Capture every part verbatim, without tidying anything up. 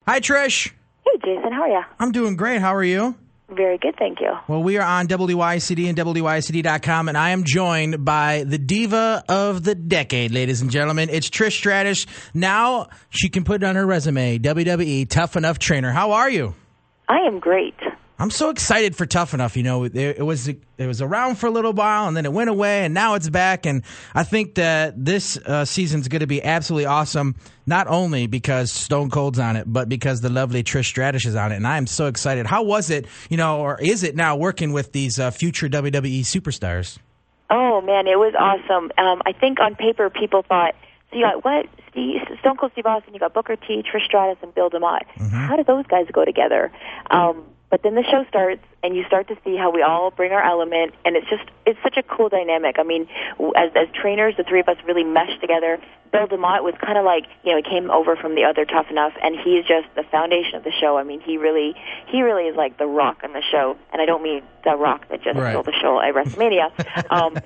Hi, Trish. Hey, Jason. How are you? I'm doing great. How are you? Very good, thank you. Well, we are on W Y C D and W Y C D dot com, and I am joined by the diva of the decade, ladies and gentlemen. It's Trish Stratus. Now she can put it on her resume, W W E Tough Enough Trainer. How are you? I am great. I'm so excited for Tough Enough. You know, it, it was it was around for a little while, and then it went away, and now it's back. And I think that this uh, season's going to be absolutely awesome, not only because Stone Cold's on it, but because the lovely Trish Stratus is on it. And I am so excited. How was it, you know, or is it now working with these uh, future W W E superstars? Oh, man, it was awesome. Um, I think on paper people thought, so you got what? Steve, Stone Cold Steve Austin, you got Booker T, Trish Stratus, and Bill DeMott. Mm-hmm. How did those guys go together? Um But then the show starts, and you start to see how we all bring our element, and it's just, it's such a cool dynamic. I mean, as as trainers, the three of us really meshed together. Bill DeMott was kind of like, you know, he came over from the other Tough Enough, and he's just the foundation of the show. I mean, he really, he really is like the Rock on the show, and I don't mean the Rock that just right. stole the show at WrestleMania. um,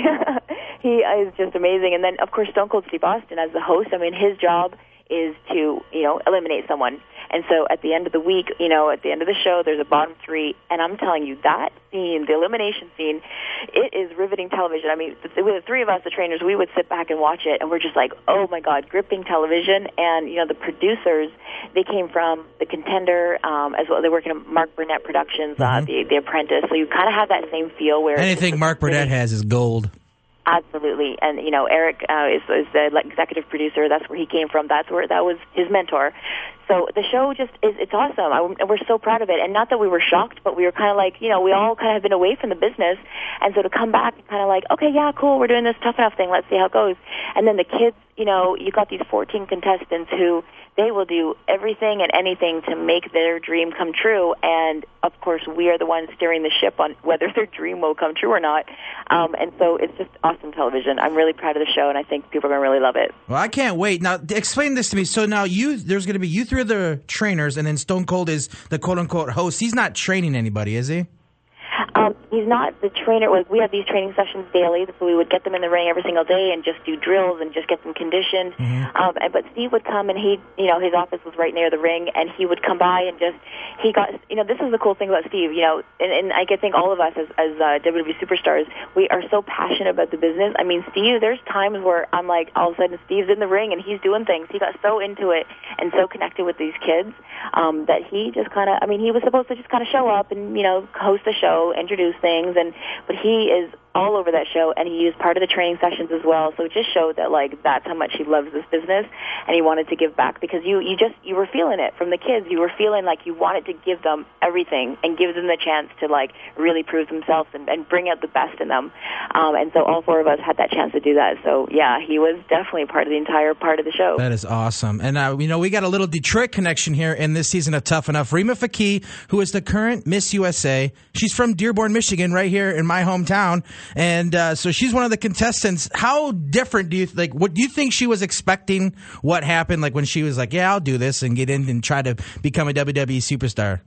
he is just amazing. And then, of course, Stone Cold Steve Austin as the host, I mean, his job is to, you know, eliminate someone. And so at the end of the week, you know, at the end of the show, there's a bottom three. And I'm telling you, that scene, the elimination scene, it is riveting television. I mean, with the three of us, the trainers, we would sit back and watch it, and we're just like, oh, my God, gripping television. And, you know, the producers, they came from The Contender, um, as well. They work in Mark Burnett Productions, mm-hmm. uh, the, the Apprentice. So you kind of have that same feel where... Anything Mark Burnett has is gold. Absolutely, and you know Eric uh, is, is the executive producer. That's where he came from. That's where that was his mentor. So the show just is—it's awesome. I, we're so proud of it, and not that we were shocked, but we were kind of like, you know, we all kind of have been away from the business, and so to come back and kind of like, okay, yeah, cool, we're doing this Tough Enough thing. Let's see how it goes. And then the kids, you know, you got these fourteen contestants who they will do everything and anything to make their dream come true, and of course, we are the ones steering the ship on whether their dream will come true or not. Um, and so it's just awesome television. I'm really proud of the show, and I think people are going to really love it. Well, I can't wait. Now, explain this to me. So now you, there's going to be you three are the trainers, and then Stone Cold is the quote-unquote host. He's not training anybody, is he? Um, he's not the trainer. We have these training sessions daily, so we would get them in the ring every single day and just do drills and just get them conditioned. Mm-hmm. Um, and, but Steve would come, and he, you know, his office was right near the ring, and he would come by and just, he got, you know, this is the cool thing about Steve, you know, and, and I could think all of us as, as uh, W W E superstars, we are so passionate about the business. I mean, Steve, there's times where I'm like, all of a sudden Steve's in the ring and he's doing things. He got so into it and so connected with these kids um, that he just kind of, I mean, he was supposed to just kind of show up and, you know, host the show, introduce things, and but he is all over that show, and he is part of the training sessions as well. So it just showed that, like, that's how much he loves this business, and he wanted to give back because you, you just, you were feeling it from the kids. You were feeling like you wanted to give them everything and give them the chance to, like, really prove themselves and, and bring out the best in them. Um, and so all four of us had that chance to do that. So, yeah, he was definitely part of the entire part of the show. That is awesome. And, uh, you know, we got a little Detroit connection here in this season of Tough Enough. Rima Fakih, who is the current Miss U S A. She's from Dearborn, Michigan, right here in my hometown. And uh, so she's one of the contestants. How different do you like? What do you think she was expecting? What happened? Like when she was like, "Yeah, I'll do this and get in and try to become a W W E superstar."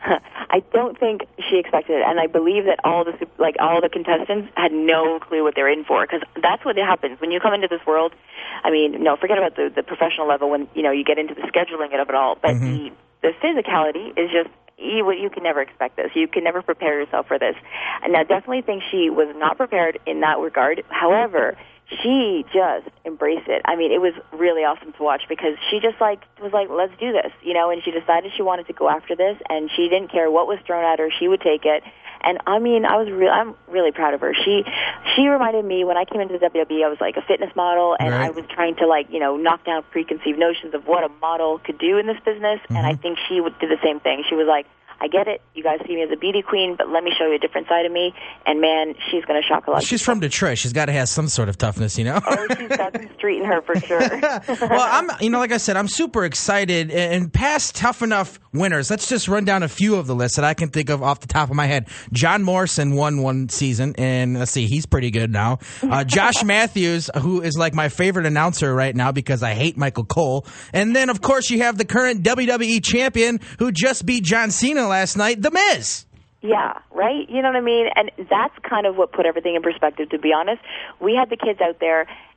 I don't think she expected it, and I believe that all the like all the contestants had no clue what they're in for, because that's what happens when you come into this world. I mean, no, forget about the, the professional level when you know you get into the scheduling of it all, but mm-hmm. the the physicality is just. You, you can never expect this. You can never prepare yourself for this. And I definitely think she was not prepared in that regard. However, she just embraced it. I mean, it was really awesome to watch because she just like was like, let's do this, you know, and she decided she wanted to go after this, and she didn't care what was thrown at her. She would take it. And I mean, I was real. I'm really proud of her. She, she reminded me when I came into the W W E, I was like a fitness model, and right. I was trying to like, you know, knock down preconceived notions of what a model could do in this business. Mm-hmm. And I think she would do the same thing. She was like, I get it. You guys see me as a beauty queen, but let me show you a different side of me. And, man, she's going to shock a lot well, She's from Detroit. She's got to have some sort of toughness, you know? Oh, she's got some street in her for sure. Well, I'm, you know, like I said, I'm super excited. And past Tough Enough winners, let's just run down a few of the lists that I can think of off the top of my head. John Morrison won one season, and let's see, he's pretty good now. Uh, Josh Matthews, who is like my favorite announcer right now because I hate Michael Cole. And then, of course, you have the current W W E champion who just beat John Cena last night, The Miz. Yeah, right? You know what I mean? And that's kind of what put everything in perspective, to be honest. We had the kids out there,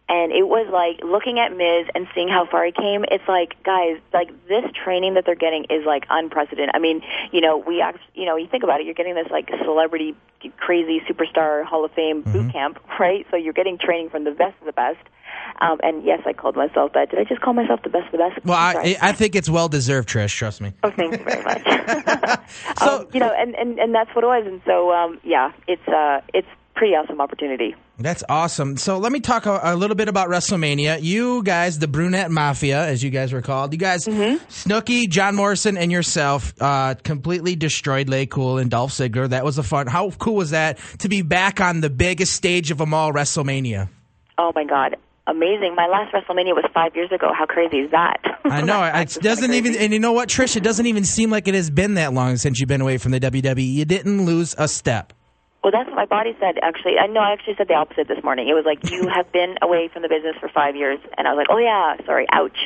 And it was like looking at Miz and seeing how far he came. It's like, guys, like this training that they're getting is like unprecedented. I mean, you know, we act, you know, you think about it, you're getting this like celebrity, crazy superstar Hall of Fame mm-hmm. boot camp, right? So you're getting training from the best of the best. Um, and yes, I called myself that. Did I just call myself the best of the best? Well, I, I think it's well deserved, Trish. Trust me. Oh, thank you very much. so um, you know, and, and, and that's what it was. And so, um, yeah, it's uh, it's pretty awesome opportunity. That's awesome. So let me talk a, a little bit about WrestleMania. You guys, the Brunette Mafia, as you guys were called, you guys, mm-hmm. Snooki, John Morrison, and yourself, uh, completely destroyed Lay Cool and Dolph Ziggler. That was a fun. How cool was that to be back on the biggest stage of them all, WrestleMania? Oh my God. Amazing. My last WrestleMania was five years ago. How crazy is that? I know. It doesn't even, and you know what, Trish? It doesn't even seem like it has been that long since you've been away from the W W E. You didn't lose a step. Well, that's what my body said, actually. I know I actually said the opposite this morning. It was like, you have been away from the business for five years. And I was like, oh, yeah, sorry, ouch.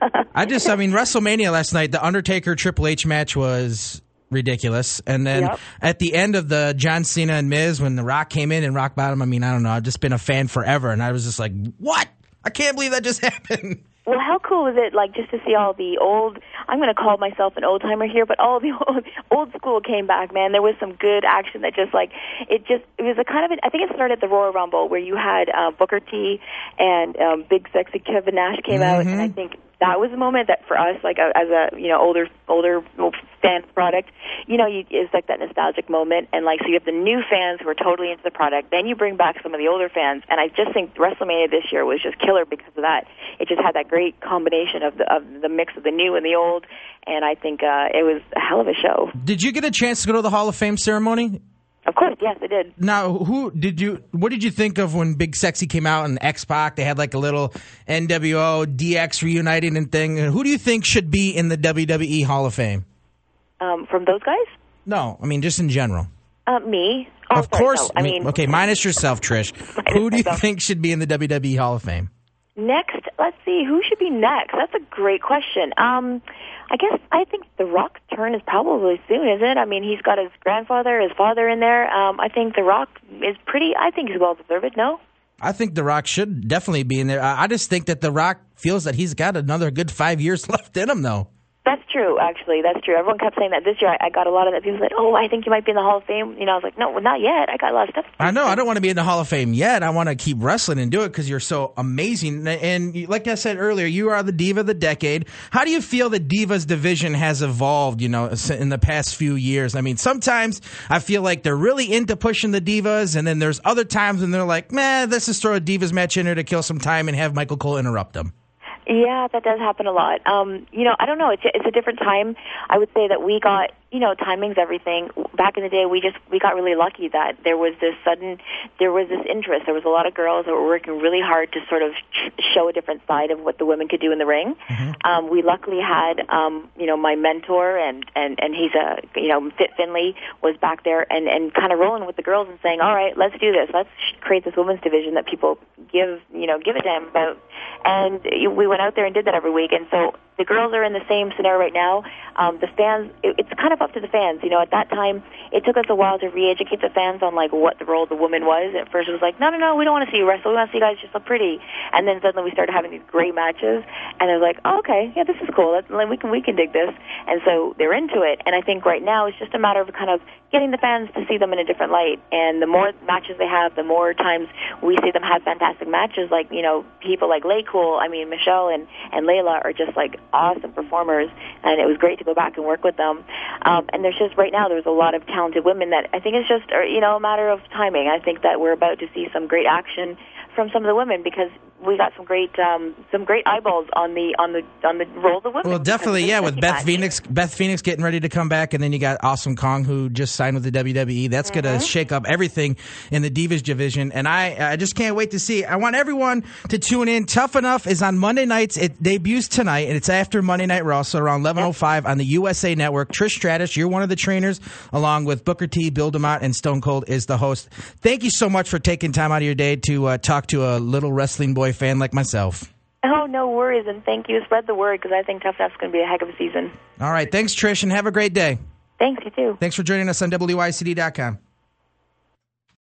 I just, I mean, WrestleMania last night, the Undertaker Triple H match was ridiculous. And then yep. at the end of the John Cena and Miz, when The Rock came in and Rock Bottom, I mean, I don't know. I've just been a fan forever. And I was just like, what? I can't believe that just happened. Well, how cool is it, like, just to see all the old, I'm going to call myself an old-timer here, but all the old, old school came back, man. There was some good action that just, like, it just, it was a kind of, an, I think it started at the Royal Rumble, where you had uh, Booker T and um, Big Sexy Kevin Nash came mm-hmm. out, and I think that was a moment that for us, like, a, as a, you know, older, older fan product, you know, you, it's like that nostalgic moment, and, like, so you have the new fans who are totally into the product, then you bring back some of the older fans, and I just think WrestleMania this year was just killer because of that. It just had that great combination of the, of the mix of the new and the old, and I think uh, it was a hell of a show. Did you get a chance to go to the Hall of Fame ceremony? Of course, yes, I did. Now, who did you? What did you think of when Big Sexy came out and X-Pac? They had like a little N W O D X reuniting and thing. Who do you think should be in the W W E Hall of Fame? Um, from those guys? No, I mean just in general. Uh, me. Oh, of sorry, course. no, I mean, okay, minus yourself, Trish. Who do you myself. think should be in the W W E Hall of Fame? Next, let's see, who should be next? That's a great question. Um, I guess I think The Rock's turn is probably soon, isn't it? I mean, he's got his grandfather, his father in there. Um, I think The Rock is pretty, I think he's well-deserved, no? I think The Rock should definitely be in there. I just think that The Rock feels that he's got another good five years left in him, though. That's true, actually. That's true. Everyone kept saying that this year. I, I got a lot of that. People said, oh, I think you might be in the Hall of Fame. You know, I was like, no, well, not yet. I got a lot of stuff. I know. I don't want to be in the Hall of Fame yet. I want to keep wrestling and do it because you're so amazing. And like I said earlier, you are the Diva of the decade. How do you feel the Divas division has evolved, you know, in the past few years? I mean, sometimes I feel like they're really into pushing the Divas, and then there's other times when they're like, man, let's just throw a Divas match in there to kill some time and have Michael Cole interrupt them. Yeah, that does happen a lot. Um, you know, I don't know. It's it's a different time. I would say that we got, you know, timing's everything. Back in the day, we just we got really lucky that there was this sudden, there was this interest. There was a lot of girls that were working really hard to sort of show a different side of what the women could do in the ring. Mm-hmm. Um, we luckily had, um, you know, my mentor and and and he's a, you know, Fit Finley was back there and and kind of rolling with the girls and saying, all right, let's do this. Let's create this women's division that people give, you know, give a damn about. And we went out there and did that every week. And so the girls are in the same scenario right now. Um, the fans, it, it's kind of up to the fans. You know, at that time, it took us a while to re-educate the fans on, like, what the role of the woman was. At first, it was like, no, no, no, we don't want to see you wrestle. We want to see you guys just look pretty. And then suddenly we started having these great matches. And it was like, oh, okay, yeah, this is cool. Let's, we can we can dig this. And so they're into it. And I think right now it's just a matter of kind of getting the fans to see them in a different light. And the more matches they have, the more times we see them have fantastic matches. Like, you know, people like Lay Cool, I mean, Michelle and, and Layla are just, like, awesome performers. And it was great to go back and work with them. Um, and there's just, right now, there's a lot of talented women that I think it's just, you know, a matter of timing. I think that we're about to see some great action from some of the women because we got some great um, some great eyeballs on the on the on the role of the women. Well, definitely, yeah. With Beth match. Phoenix, Beth Phoenix getting ready to come back, and then you got Awesome Kong who just signed with the W W E. That's mm-hmm. going to shake up everything in the Divas division, and I I just can't wait to see. I want everyone to tune in. Tough Enough is on Monday nights. It debuts tonight, and it's after Monday Night Raw, so around eleven oh five on the U S A Network. Trish Stratus, you're one of the trainers, along with Booker T, Bill DeMott, and Stone Cold is the host. Thank you so much for taking time out of your day to uh, talk to a little wrestling boy fan like myself. Oh, no worries, and thank you. Spread the word, because I think Tough Enough's going to be a heck of a season. All right. Thanks, Trish, and have a great day. Thanks, you too. Thanks for joining us on W I C D dot com.